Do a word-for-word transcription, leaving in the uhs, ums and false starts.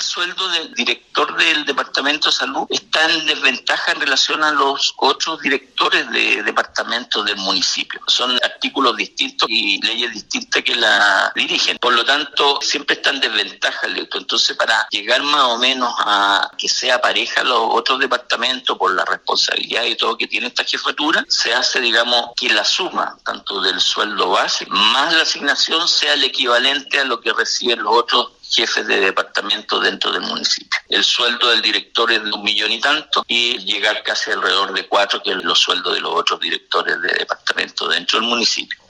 el sueldo del director del Departamento de Salud está en desventaja en relación a los otros directores de departamentos del municipio. Son artículos distintos y leyes distintas que la dirigen. Por lo tanto, siempre está en desventaja el director. Entonces, para llegar más o menos a que sea pareja los otros departamentos por la responsabilidad y todo que tiene esta jefatura, se hace, digamos, que la suma, tanto del sueldo base, más la asignación sea el equivalente a lo que reciben los otros jefes de departamento dentro del municipio. El sueldo del director es de un millón y tanto y llegar casi alrededor de cuatro, que es los sueldos de los otros directores de departamento dentro del municipio.